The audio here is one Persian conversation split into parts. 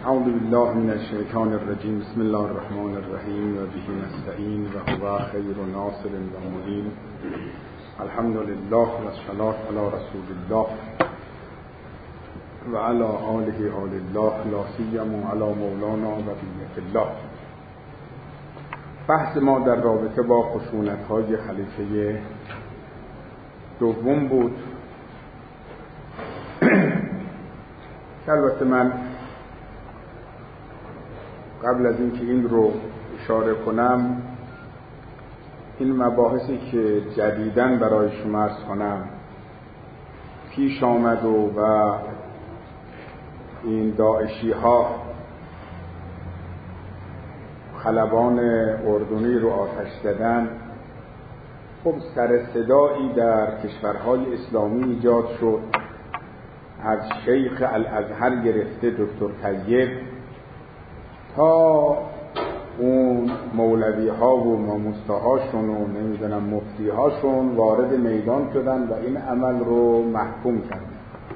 اعوذ بالله من الشیطان الرجیم. بسم الله الرحمن الرحیم و به نستعین و هو خیر ناصر و معین. الحمد لله و الصلاة علی رسول الله و علی آله آل الله لا سیما علی مولانا بقیة الله. بحث ما در رابطه با خشونت‌های خلیفه دوم بود. البته من قبل از اینکه این رو اشاره کنم، این مباحثی که جدیداً برای شما عرض کنم پیش آمد و این داعشی ها خلبان اردنی رو آتش زدن، خب سر صدایی در کشورهای اسلامی ایجاد شد، از شیخ الازهر گرفته دکتر طیب تا اون مولوی ها و ماموستاهاشون و نمیدونم مفتی هاشون وارد میدان شدن و این عمل رو محکوم کردن.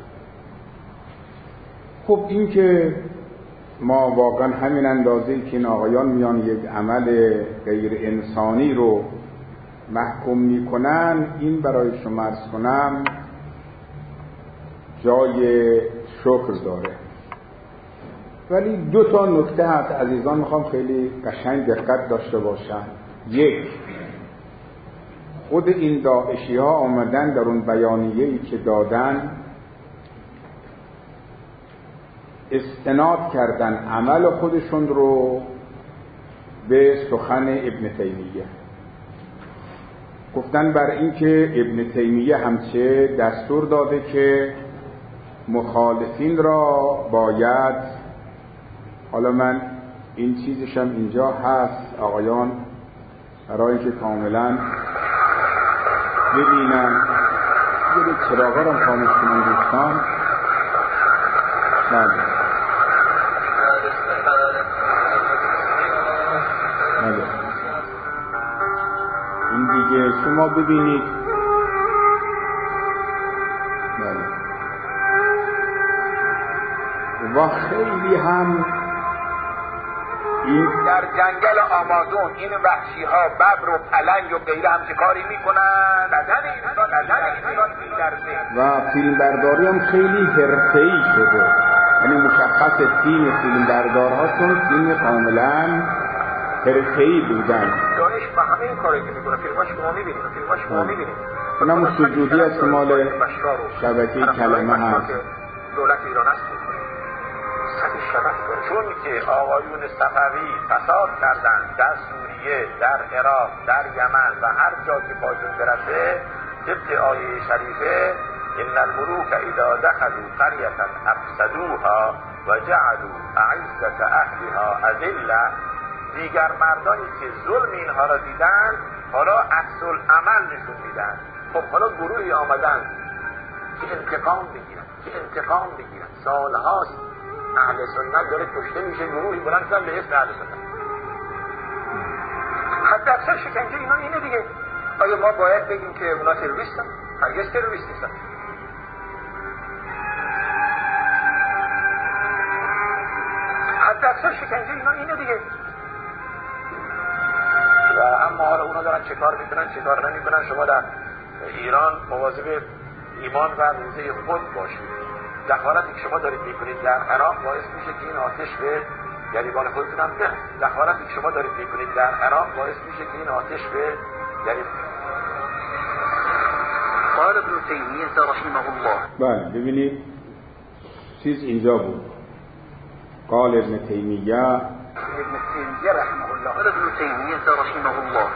خب این که ما واقعا همین اندازه‌ای که این آقایان میان یک عمل غیر انسانی رو محکوم میکنن، این برای شما عرض کنم جای شکر داره. ولی دو تا نکته هست عزیزان میخوام خیلی قشنگ دقت داشته باشن. یک، خود این داعشی ها آمدن در اون بیانیه‌ای که دادن استناد کردن عمل خودشون رو به سخن ابن تیمیه. گفتن بر این که ابن تیمیه همچه دستور داده که مخالفین را باید، حالا من این چیزشم اینجا هست آقایان برای اینکه کاملا ببینن، یه چراغا رو خاموش کنن دوستان. بله این دیگه شما ببینید. بله و خیلی هم این در جنگل آمازون این وحشی ها ببر و پلنگ و غیره همچه کاری میکنن، بدن انسان میلرزه و فیلمبرداری هم خیلی حرفه‌ای شده. یعنی مشخص تیم فیلمبردارهاشون تیم کاملا حرفه‌ای بودن. دانش با همه این کاری که میکنه فیلماش شما میبینید. اونم سجودی است که مال شبکه کلمه هست. دولت ایران است چون که آقایون صفوی فساد کردن در سوریه، در عراق، در یمن و هر جا که پاشون برسه، طبق آیه شریفه ان الملوک اذا دخلوا قرية افسدوها و جعلوا اعزة اهلها اذلة. دیگر مردانی که ظلم اینها را دیدن حالا عکس العمل نشون میدن. خب حالا گروهی آمدن که انتقام بگیرن. سالهاست اهل سنت داره کشته میشه، گروهی بلند شدن به اسم اهل سنت. حتی اکثر شکنجه اینا اینه دیگه. آیا ما باید بگیم که اونا تروریستن؟ هرگز تروریست نیستن. حتی اکثر شکنجه اینا اینه دیگه. و اما حالا اونا دارن چه کار میکنن چه کار نمیکنن. شما در ایران مواظب ایمان و روزه خود باشید. دخالتی که شما دارید میکنید در عراق باعث میشه که این آتش به گریبان خودتون هم بره. دخالتی که شما دارید میکنید در عراق باعث میشه که این آتش به گریبان. قال ابن تیمیه رحمه الله. بله ببینید چیز اینجا بود. قال ابن تیمیه رحمه الله. قال ابن تیمیه رحمه الله.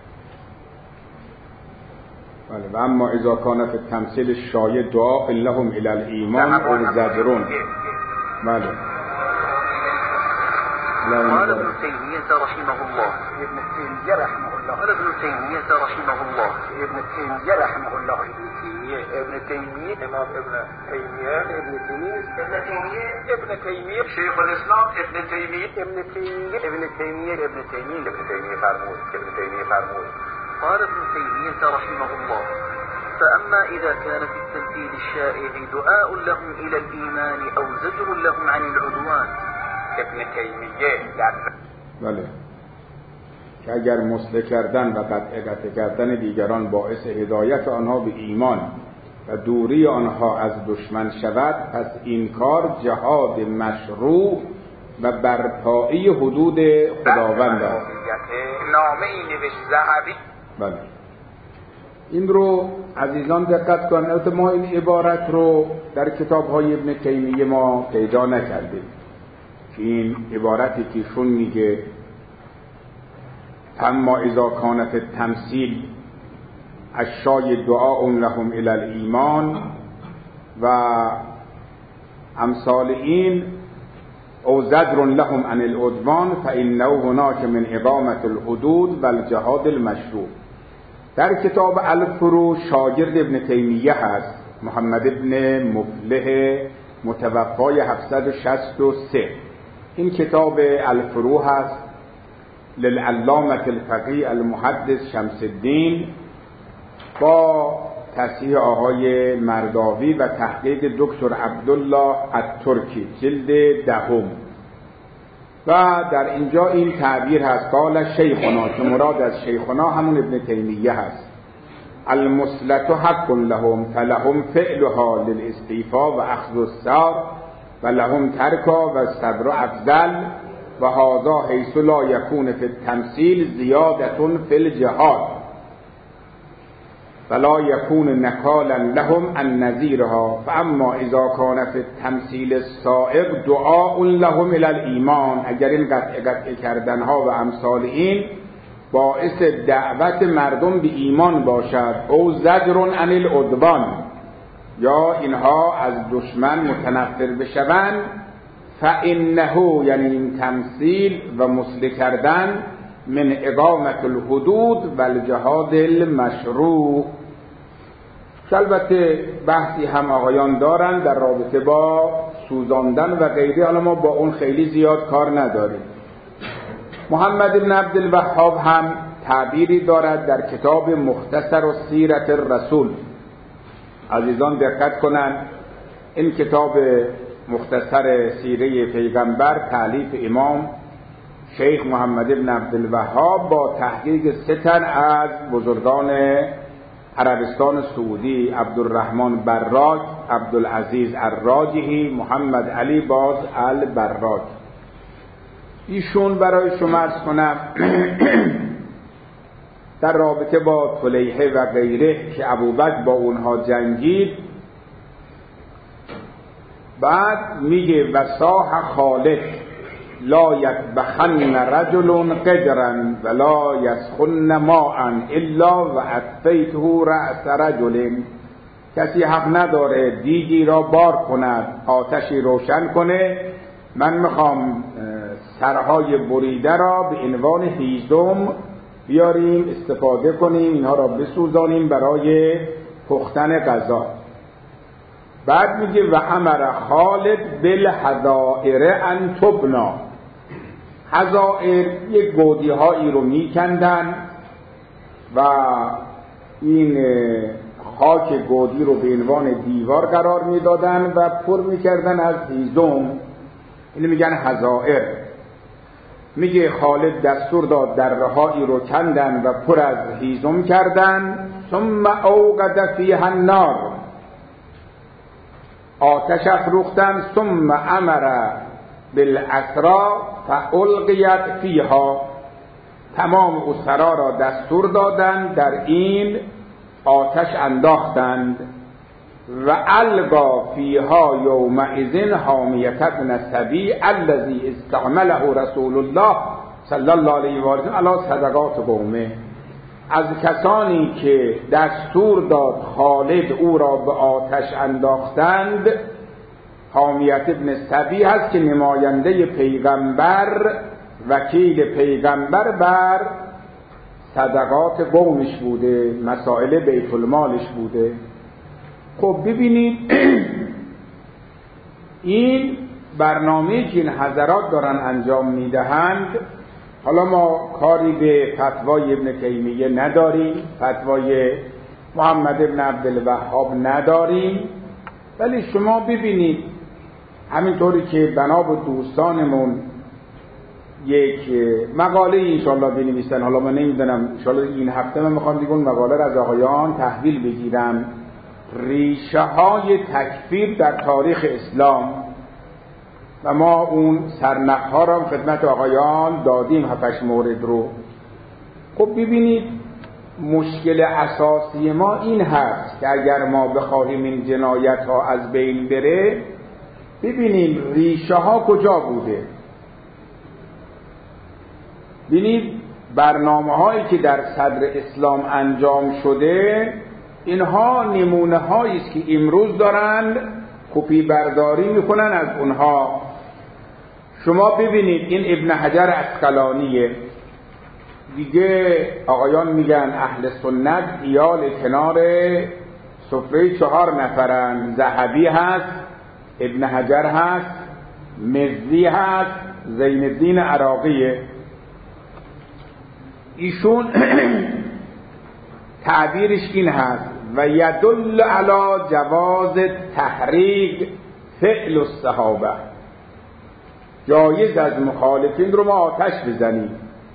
بله و اما اذا کان فی التمثیل الشایع دعاء لهم الی الایمان او زجرون. بله قال ابن تیمیه رحمه الله. ابن تیمیه رحمه الله. قال ابن تیمیه رحمه الله. ابن تیمیه رحمه الله. ابن تیمیه امام ابن تیمیه شیخ الاسلام ابن تیمیه فرمود. قال ابن تيمية رحمه الله: فأما إذا كان في التمثيل الشائع دعاء لهم إلى الإيمان أو زجر لهم عن العدوان ابن تیمیه در بله که اگر مسله کردن و قطع کردن دیگران باعث هدایت آنها به ایمان و دوری آنها از دشمن شود، پس این کار جهاد مشروع و برپایی حدود خداوند است. نامه ای نوشت ذهبی. بله این رو عزیزان دقت کنید. البته ما این عبارت رو در کتاب‌های ابن تیمیه ما پیدا نکردیم که این عبارتی که ایشون میگه اما اذا کانت التمثیل الشای دعاء لهم الی الایمان و امثال این او زجر لهم عن العدوان فانه هناک من اقامة الحدود و الجهاد المشروع. در کتاب الفروع شاگرد ابن تیمیه هست، محمد ابن مفلح متوفای 763. این کتاب الفروع هست للعلامة الفقیه المحدث شمس الدین با تصحیح آقای مرداوی و تحقیق دکتر عبدالله الترکی، جلد 10. و در اینجا این تعبیر هست قال شیخنا، که مراد از شیخنا همون ابن تیمیه هست، المثلة حق لهم فلهم فعلها للاستیفاء و اخذ الثار و لهم ترکا و الصبر افضل و هذا حیث لا یکون فی التمثیل زیادة فی الجهاد فلا یکون نکالا لهم عن نظیرها فاما اذا کان فی التمثیل السائق دعاء لهم الی الایمان. اگر این قطع کردنها و امثال این باعث دعوت مردم به ایمان باشد او زجر عن العدوان یا اینها از دشمن متنفر بشوند، فانه یعنی این تمثیل و مثله کردن من اقامة الحدود و الجهاد المشروع. البته بحثی هم آقایان دارن در رابطه با سوزاندن و غیره، حالا ما با اون خیلی زیاد کار نداریم. محمد بن عبدالوهاب هم تعبیری دارد در کتاب مختصر سیرت الرسول. عزیزان دقت کنند، این کتاب مختصر سیره پیغمبر تألیف امام شیخ محمد بن عبدالوهاب با تحقیق 3 تن از بزرگان عربستان سعودی، عبدالرحمن براک، عبدالعزیز الراجحی، محمد علی باز البراک. ایشون برای شما عرض کنم در رابطه با طلیحه و غیره که ابوبکر با اونها جنگید، بعد میگه وصاح خالد لا یذبحن رجل قدرا ولا یسخن ماء الا و اطفیته رأس رجل. کسی حق نداره دیگی را بار کند، آتشی روشن کنه، من میخوام سرهای بریده را به عنوان هیزم بیاریم استفاده کنیم، اینها را بسوزانیم برای پختن غذا. بعد میگه و امر خالد بالحذائر ان تبنا. حذائر یک گودی هایی رو میکندن و این خاک گودی رو به عنوان دیوار قرار میدادن و پر میکردن از هیزم، اینو میگن حذائر. میگه خالد دستور داد درهایی رو کندن و پر از هیزم کردن، ثم اوقد فیها النار، آتش افروختن، ثم امر بالاسرا فالقیت فیها، تمام اسرا را دستور دادند در این آتش انداختند و القا فیها یومئذ حامیة ابن السبی الذی استعمله رسول الله صلی الله علیه و آله علی صدقات قومه. از کسانی که دستور داد خالد او را به آتش انداختند، حامیة ابن السبی هست که نماینده پیغمبر، وکیل پیغمبر بر صدقات قومش بوده، مسائل بیت المالش بوده. خب ببینید این برنامه‌ای که این حضرات دارن انجام میدهند، حالا ما کاری به فتوای ابن تیمیه نداریم، فتوای محمد ابن عبدالوهاب نداریم، ولی شما ببینید همینطوری که بنا به دوستانمون یک مقاله انشالله بنویسن، حالا من نمیدونم انشالله این هفته من میخوام دیگه اون مقاله را از آقایان تحویل بگیرم، ریشه های تکفیر در تاریخ اسلام، و ما اون سرنخ‌ها را خدمت آقایان دادیم 7-8 مورد رو. خب ببینید مشکل اساسی ما این هست که اگر ما بخواهیم این جنایت ها از بین بره، ببینیم ریشه ها کجا بوده. ببینید برنامه هایی که در صدر اسلام انجام شده، اینها نمونه هایی است که امروز دارند کپی برداری میکنن از اونها. شما ببینید این ابن حجر عسقلانیه دیگه، آقایان میگن اهل سنت ایال کنار سفره 4 نفرن، ذهبی هست، ابن حجر هست، مزی هست، زین الدین عراقیه. ایشون تعبیرش این هست و یدل علی جواز تحریک فعل الصحابه، جایز از مخالفین رو ما آتش بزنیم.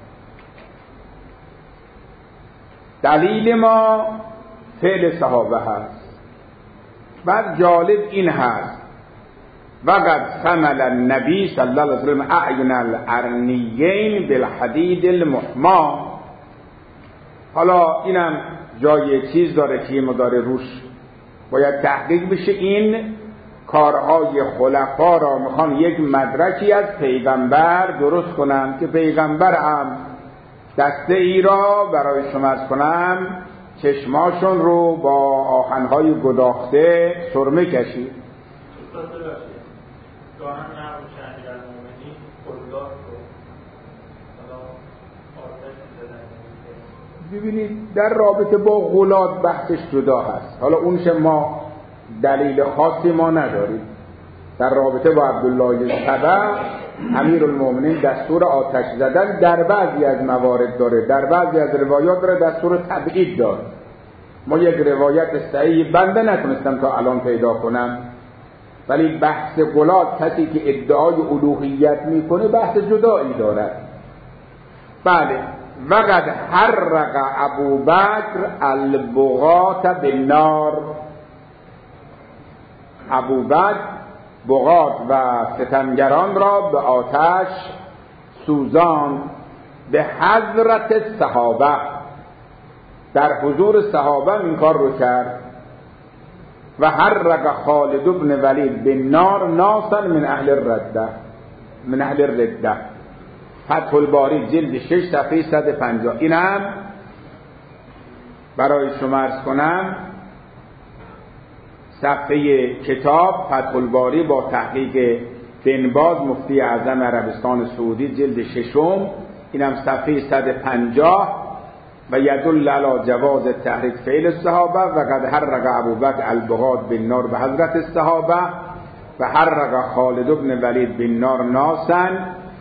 دلیل ما فعل صحابه هست. بعد جالب این هست وقد سمل النبی صلی الله علیه وسلم اعین الارنیین بالحدید المحما. حالا اینم جای چیز داره که مداره روش باید تحقیق بشه. این کارهای خلفا را میخوان یک مدرکی از پیغمبر درست کنم که پیغمبر هم دسته ای را برای شما از کنم چشماشون رو با آهنهای گداخته سرمه کشید. ببینید در رابطه با غلات بحثش جدا هست، حالا اونش ما دلیل خاصی ما نداریم. در رابطه با عبدالله سبع امیرالمومنین دستور آتش زدن در بعضی از موارد داره، در بعضی از روایات داره دستور تبعید داره. ما یک روایت صحیح بنده نتونستم تا الان پیدا کنم، ولی بحث غلات کسی که ادعای الوهیت میکنه بحث جدایی دارد. بله وقد حرق ابوبکر البغاة بالنار. ابوبکر بغات و ستمگران را به آتش سوزان به حضرت صحابه، در حضور صحابه این کار رو کرد. و حرق خالد بن ولید بالنار ناسا من اهل الرده، من اهل الرده. فتح الباری جلد 6 صفحه 150. اینم برای شما عرض کنم صفحه کتاب فتح الباری با تحقیق بن باز مفتی اعظم عربستان سعودی جلد 6، اینم صفحه 150. و یدل علی جواز تحریک فعل الصحابه و قد حرق ابوبکر البغاة بالنار به حضرت الصحابه و حرق خالد بن ولید بالنار ناسا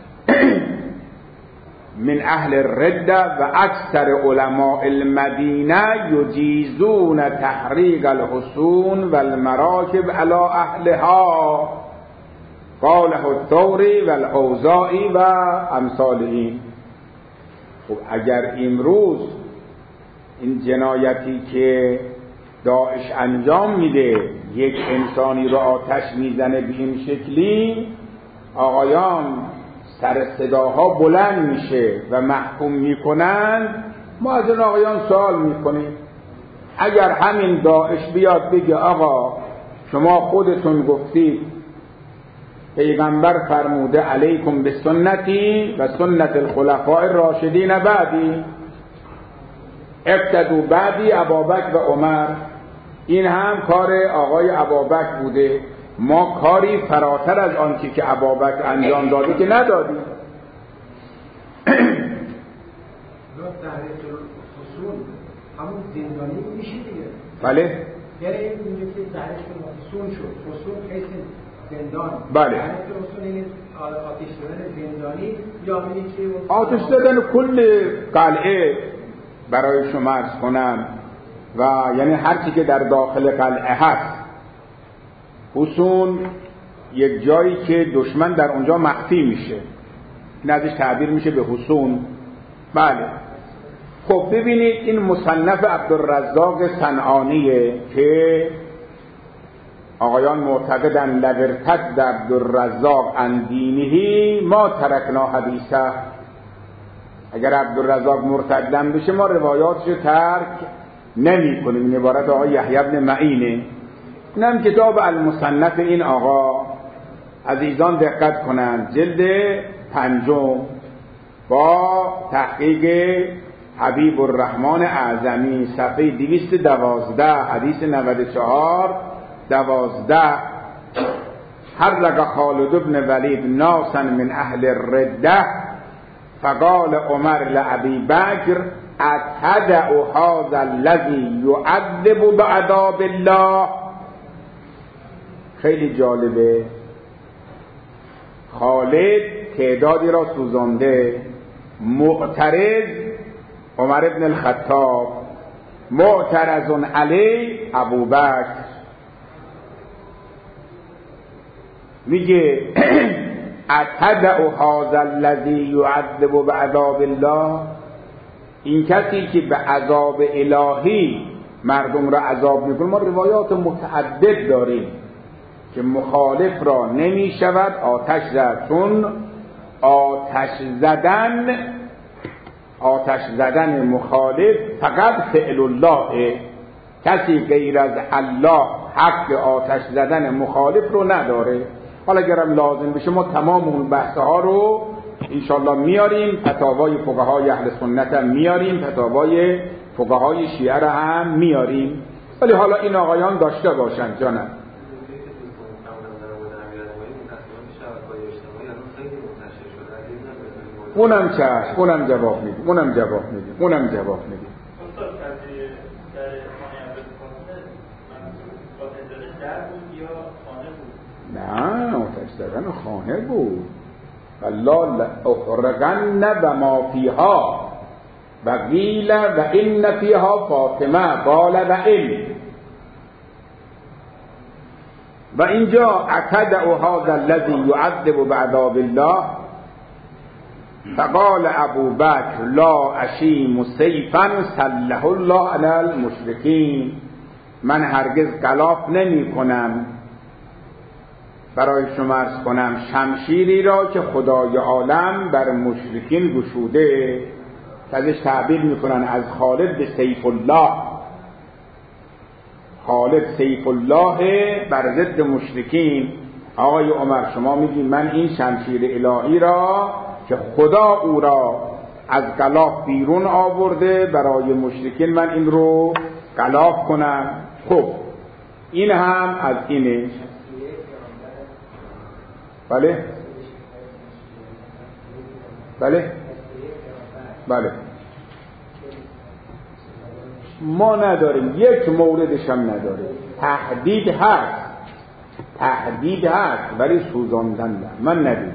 من اهل الرده و اکثر علماء المدینه یجیزون تحریق الحصون و المراکب علی اهلها، قاله الثوری و الاوزاعی و امثالهم. خب اگر امروز این جنایتی که داعش انجام میده یک انسانی رو آتش میزنه به این شکلی، آقایان سر صداها بلند میشه و محکوم میکنن، ما از این آقایان سوال میکنیم اگر همین داعش بیاد بگه آقا شما خودتون گفتید پیغمبر فرموده علیکم به سنتی و سنت الخلفاء الراشدین بعدی، ابتدوا بعدی ابابکر و عمر، این هم کار آقای ابابکر بوده، ما کاری فراتر از آن که ابابکر انجام داده که ندادیم. تحریک الحصون همون زندانی میشه دیگه. بله یعنی اینجا که تحریک الحصون شد، حصون کیس زندان. بله. تحریک الحصون این آتش زدن زندانی یا میگه که آتش زدن کل قلعه برای شما عرض کنم، و یعنی هر چی که در داخل قلعه هست، حصون یک جایی که دشمن در اونجا مخفی میشه، این ازش تعبیر میشه به حصون. بله. خب ببینید این مصنف عبدالرزاق صنعانیه که آقایان معتقدن لورتد عبدالرزاق عن دینه ما ترکنا حدیثه، اگر عبدالرزاق مرتدن بشه ما روایاتشو ترک نمی کنیم. این عبارت آقای یحیی بن معینه. اینم کتاب المصنف این آقا، عزیزان دقت کنند، جلد 5 با تحقیق حبیب الرحمن اعظمی، صفحه 212، حدیث 94-12. حرق خالد بن ولید ناسا من اهل الرده فقال عمر لأبی بکر اتدع هذا الذی یعذب بعذاب الله. خیلی جالبه. خالد تعدادی را سوزانده، معترض عمر بن الخطاب، معترض علی ابوبکر. میگه اتدع هذا الذی یعذب بعذاب الله، این کسی که به عذاب الهی مردم را عذاب میکنه. ما روایات متعدد داریم که مخالف را نمی شود آتش زد، چون آتش زدن مخالف فقط فعل الله، کسی غیر از الله حق آتش زدن مخالف رو نداره. حالا اگرم لازم بشه ما تمام اون بحثها رو انشالله میاریم، فتاوای فقهای اهل سنت هم میاریم، فتاوای فقهای شیعه را هم میاریم. ولی حالا این آقایان داشته باشن جانم. اونم چشم، اونم جواب میدیم. نه، آتش زدن خانه بود. والله اخرقن و ما فیها و قیل و ان فیها فاطمه قال و این. و اینجا اتدع هذا الذی یعذب بعذاب الله فقال ابو بکر لا اشیم سیفا سلح الله علی المشرکین. من هرگز غلاف نمی کنم برای شما عرض کنم شمشیری را که خدای عالم بر مشرکین گشوده، ازش تعبیر میکنن از خالد به سیف الله. خالد سیف الله بر ضد مشرکین. آقای عمر شما میگی من این شمشیر الهی را که خدا او را از غلاف بیرون آورده برای مشرکین من این رو غلاف کنم. خب این هم از اینه. بله ما نداریم، یک موردش هم نداریم. تهدید هست ولی سوزاندن نه. من ندیدم.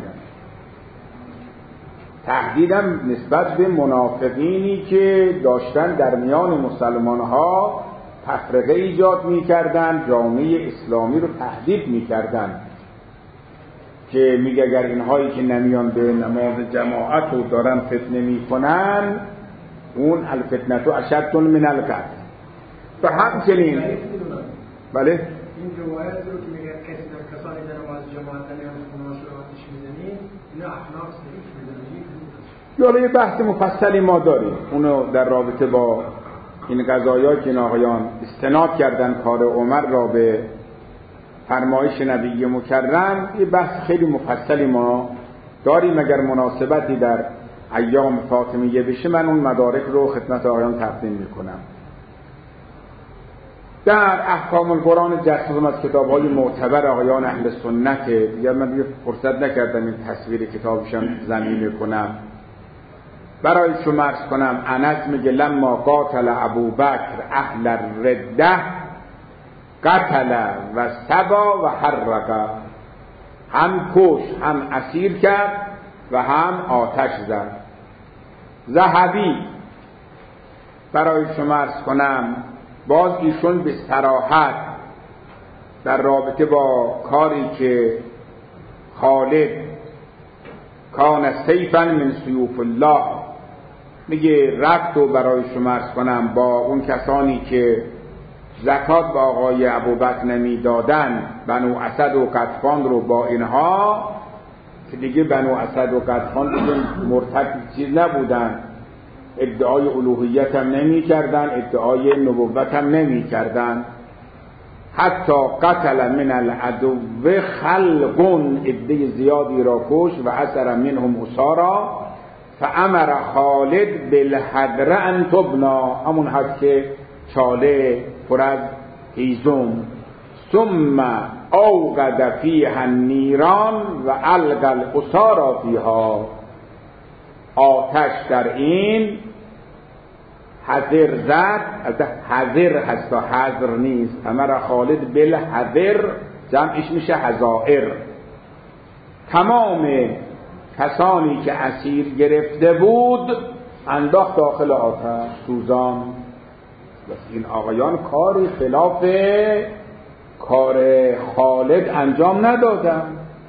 تهدیدم نسبت به منافقینی که داشتن در میان مسلمان ها تفرقه ایجاد میکردن، جامعه اسلامی رو تهدید میکردن که میگه اگر اینهایی که نمیان به نماز جماعت رو دارن فتنه میکنن، اون الفتنه تو اشد من القتل. و همچنین بله این روایت رو که میگه کسانی در نماز جماعت نمیان خونه‌هاش رو آتش میزنید، اینا اخلاق سریح میدونید. حالا یه بحث مفصلی ما داریم اونو در رابطه با این قضایایی که آقایان استناد کردن کار عمر را به فرمایش نبی مکرم. یه بحث خیلی مفصلی ما داریم. اگر مناسبتی در ایام فاطمیه بشه من اون مدارک رو خدمت آقایان تقدیم میکنم. در احکام القرآن جسم از کتاب‌های معتبر آقایان اهل سنت، یا من دیگه فرصت نکردم این تصویر کتابشم زمینه کنم. برای شما عرض کنم انس میگه لما قاتل ابوبکر اهل الرده قتل و سبا و حرق. هم کش، هم اسیر کرد و هم آتش زد. ذهبی برای شما عرض کنم باز ایشون به صراحت در رابطه با کاری که خالد کان سیفا من سیوف الله، میگه رفت و برای شما عرض کنم با اون کسانی که زکات به آقای ابوبکر نمیدادن، بنو اسد و غطفان رو، با اینها که دیگه بنو اسد و غطفان دیگه مرتد چیز نبودن، ادعای الوهیت هم نمی کردن، ادعای نبوت هم نمی کردن. حتی قتل من العدو خلقون، عده زیادی را کش و اثر منهم اسارا فامر خالد بالحدر ان تبنا، همون هست که چاله پر از هیزم، ثم اوقد فیها النیران و القى الاسارا فیها، آتش در این حذر زد، از حذر هست تا حذر نیست، امر خالد بالحذر جمعش میشه حذائر. تمام کسانی که اسیر گرفته بود انداخت داخل آتش سوزان. بس این آقایان کاری خلاف کار خالد انجام ندادن.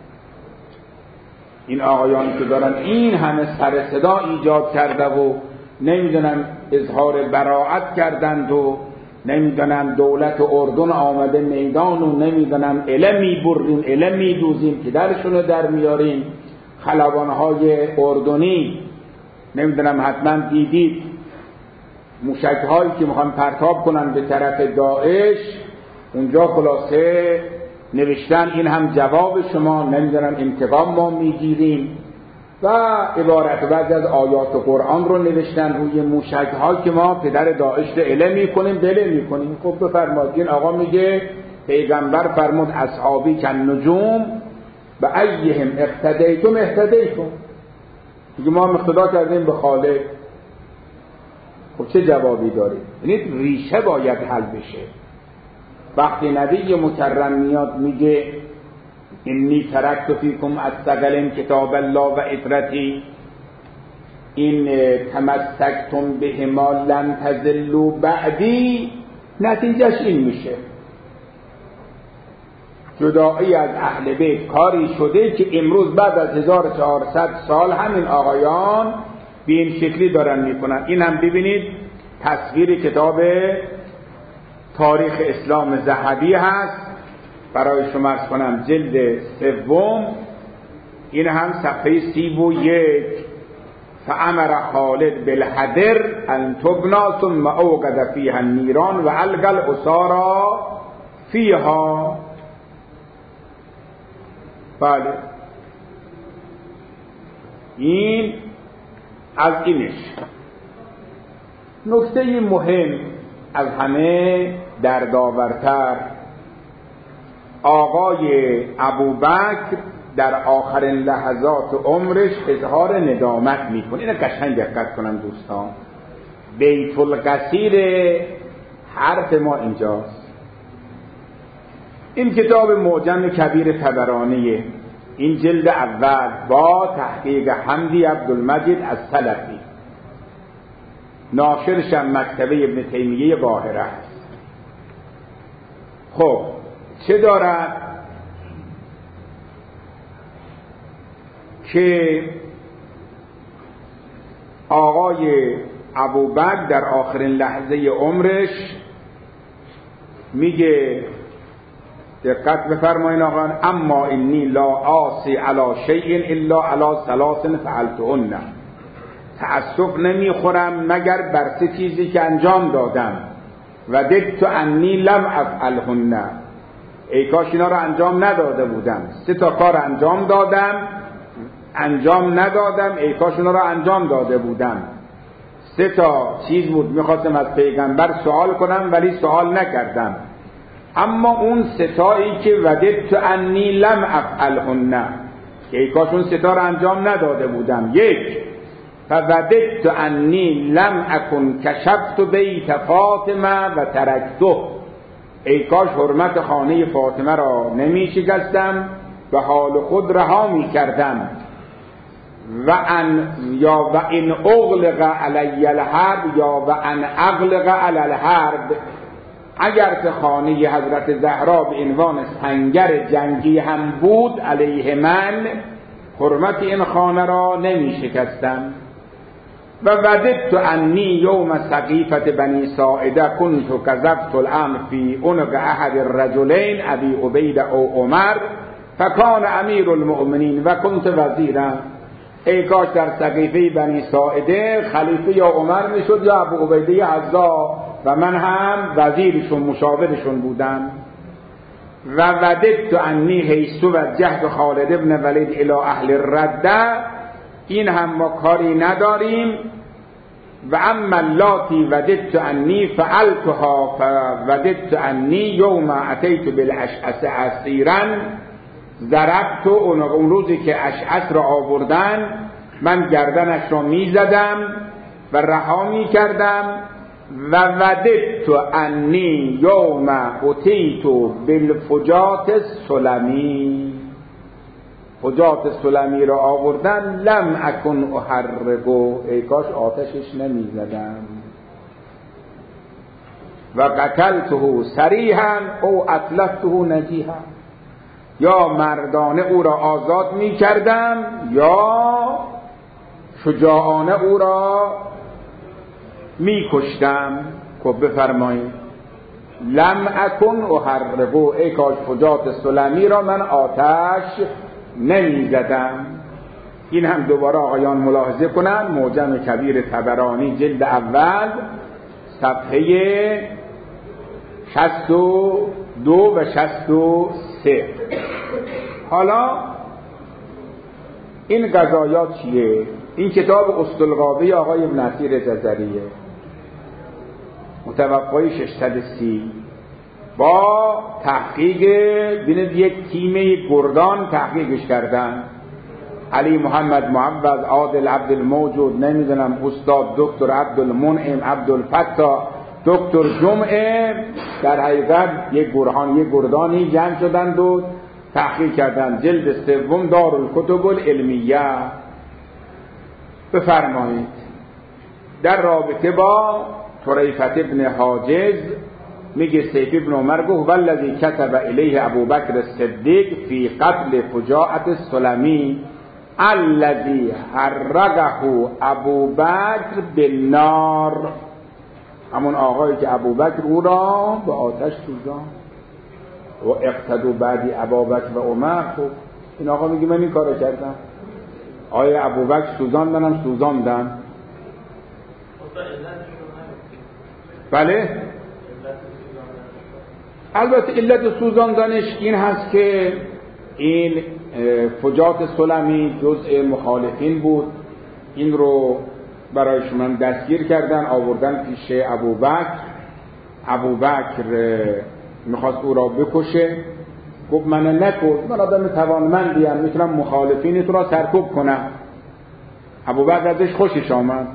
این آقایان که دارن این همه سر صدا ایجاد کرده و نمیدونم اظهار براءت کردند و نمیدونم دولت اردن آمده میدان و نمیدونم اله میبریم اله میدوزیم که درشونو در میاریم، خلبانهای اردنی نمیدونم حتما دیدید موشک‌هایی که میخوان پرتاب کنن به طرف داعش، اونجا خلاصه نوشتن این هم جواب شما، نمیدونم انتقام ما میگیریم و عبارت بعضی از آیات قرآن رو نوشتن روی موشک‌ها که ما پدر داعش رو اله میکنیم بله میکنیم. خب بفرمایید، این آقا میگه پیغمبر فرمود اصحابی کن نجوم و ایهم اقتدیتم اهتدیتم، میگه ما هم اقتدا کردیم به خالق. خب چه جوابی داریم؟ یعنی ریشه باید حل بشه. وقتی نبی مکرم میاد میگه انی ترکت فیکم الثقلین کتاب الله و عترتی این تمسکتم بهما لن تضلوا بعدی، نتیجهش این میشه جدایی از اهل بیت کاری شده که امروز بعد از 1400 سال همین آقایان به این شکلی دارن میکنن. این هم ببینید تصویر کتاب تاریخ اسلام ذهبی هست، برای شما ارز کنم جلد 3، این هم صفحه 31. فامر خالد بالحدر ان تبنا ثم اوقد فیها النیران و القى الاسارا فیها. بله این از اینش. نکته مهم از همه دردآورتر، آقای ابوبکر در آخرین لحظات عمرش اظهار ندامت میکنه. اینو قشنگ دقت کنن دوستان، بیت القصیر حرف ما اینجاست. این کتاب معجم کبیر طبرانیه، این جلد اول با تحقیق حمدی عبدالمجید از سلفی، ناشرش هم مکتبه ابن تیمیه قاهره است. خب چه دارد که آقای ابوبکر در آخرین لحظه عمرش میگه، دقت بفرمایید آقا، اما انی لا آسی علی شیء الا علی ثلاث فعلتهن، تأسف نمیخورم مگر بر 3 چیزی که انجام دادم، و ددت انی لم افعلهن، ای کاش اینا رو انجام نداده بودم. 3 تا کار انجام دادم، انجام ندادم، ای کاش اینا رو انجام داده بودم. 3 تا چیز بود میخواستم از پیغمبر سوال کنم ولی سوال نکردم، اما اون 3 تایی که وددت انی لم افعلهن، ای کاش اون 3 تا رو انجام نداده بودم. 1 فوددت انی لم اکن کشفت بیت فاطمه و ترکته، ای کاش حرمت خانه فاطمه را نمی شکستم و حال خود رها می کردم. و ان اغلق علی الحرب یا و ان اغلق علی الحرب، اگر که خانه حضرت زهرا به عنوان سنگر جنگی هم بود علیه من، حرمت این خانه را نمی شکستم. و وددت انی یوم سقیفة بنی ساعده کنت کذبت الامر فی عنق احد الرجلین ابی عبیده او عمر فکان امیر المؤمنین و کنت وزیرا. ای کاش در سقیفه بنی ساعده خلیفه یا عمر میشد یا ابو عبیده عزا و من هم وزیرشون مشاورشون بودم. و وددت انی حیث وجهت خالد ابن ولید الی اهل الرده، این هم ما کاری نداریم. و اما اللاتی وددت انی فعلتها فوددت انی یوم اتیت بالاشعث اسیرا ضربت، اون روزی که اشعث را آوردن من گردنش را میزدم و رها میکردم. و وددت انی یوم اتیت بالفجات السلمی، فجات سلمی را آوردن لم اکن احرقو، ای کاش آتشش نمیزدم. و قتلته صریحا او اتلفته نجیحا، یا مردانه او را آزاد می کردم یا شجاعانه او را می کشتم. خب بفرمایید لم اکن احرقو، ای کاش فجات سلمی را من آتش نمی زدم. این هم دوباره آقایان ملاحظه کنن، معجم کبیر طبرانی جلد اول صفحه 62 و 63. حالا این قضایات چیه؟ این کتاب اسطلقابی آقای ابن اثیر جزریه، متوفای 630، با تحقیق بینید یک تیم گردان تحقیقش کردن. علی محمد معوض، عادل عبدالموجود، نمیدونم استاد دکتر عبدالمنعم، عبدالفتاح، دکتر جمعه، در حقیقت یک گردانی جمع شدند و تحقیق کردند. جلد سوم دارالکتب العلمیه. بفرمایید در رابطه با طریفة ابن حاجز میگه سیف ابن عمر گفت والذی کتب الیه ابوبکر الصدیق فی قتل فجاعة السلمی الذی حرقه ابوبکر بالنار، همون آقایی که ابوبکر او را به آتش سوزاند. و اقتدوا بعدی ابوبکر و عمر. خب این آقا میگه من این کارو کردم، آیا ابوبکر سوزاند منم سوزاندم. بله البته علت سوزاندنش این هست که این فجات سلمی جزء مخالفین بود، این رو برایش من دستگیر کردن آوردن پیش ابوبکر میخواست او را بکشه. گفت من نکن، من آدم توانمندیم میتونم مخالفین تو را سرکوب کنم. ابوبکر ازش خوشش آمد.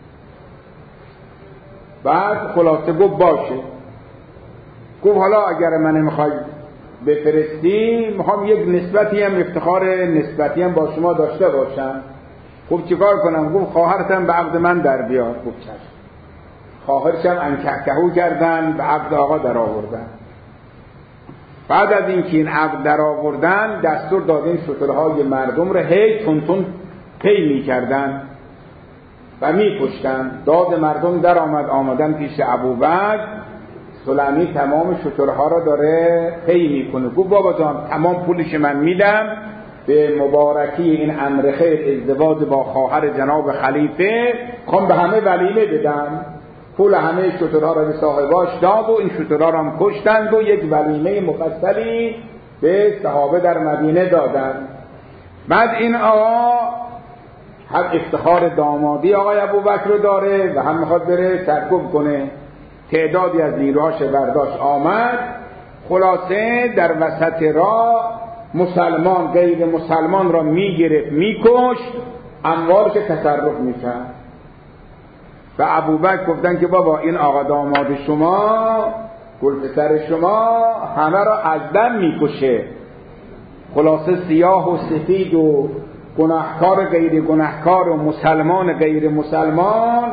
بعد خلاصه گفت باشه. گفت حالا اگر من میخوای بفرستی میخوام یک نسبتی هم افتخار نسبتی هم با شما داشته باشم. خب چیکار کنم؟ گفت خواهرتم به عقد من در بیار. گفت چشم. خواهرشم انکهکهو کردن به عقد آقا در آوردن. بعد از اینکه این عقد در آوردن دستور دادین شترهای مردم رو هی تون پی می کردن و می کشتن. داد مردم در آمدن پیش ابوبکر. سلمی تمام شترها را داره پی می کنه. گفت بابا جان تمام پولش من میدم به مبارکی این امر خیر ازدواج با خواهر جناب خلیفه، خوام به همه ولیمه بدم. پول همه شترها را به صاحباش داد و این شترها را هم کشتند و یک ولیمه مفصلی به صحابه در مدینه دادند. بعد این آقا هم افتخار دامادی آقای ابوبکر رو داره و هم میخواد بره سرکوب کنه. تعدادی از نیروهاش برداشت آمد. خلاصه در وسط راه مسلمان غیر مسلمان را میگرفت میکشت، اموالش تصرف میکرد. و ابوبکر گفتن که بابا این آقا داماد شما، گلپسر شما همه را از دم میکشه. خلاصه سیاه و سفید و گناهکار غیر گناهکار و مسلمان غیر مسلمان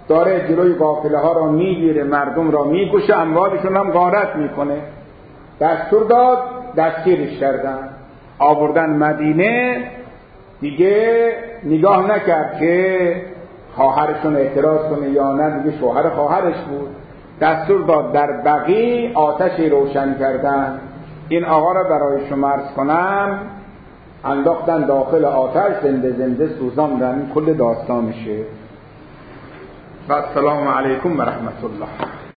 داره جلوی قافله ها را میگیره، مردم را میکشه، اموالشون هم غارت میکنه. دستور داد، دستگیرش کردن، آوردن مدینه. دیگه نگاه نکرد که خواهرشون اعتراض کنه یا نه، دیگه شوهر خواهرش بود. دستور داد در بقیع آتشی روشن کردن. این آقا را برای شما عرض کنم انداختن داخل آتش، زنده زنده سوزاندن. کل داستانشه. و السلام علیکم و رحمت الله.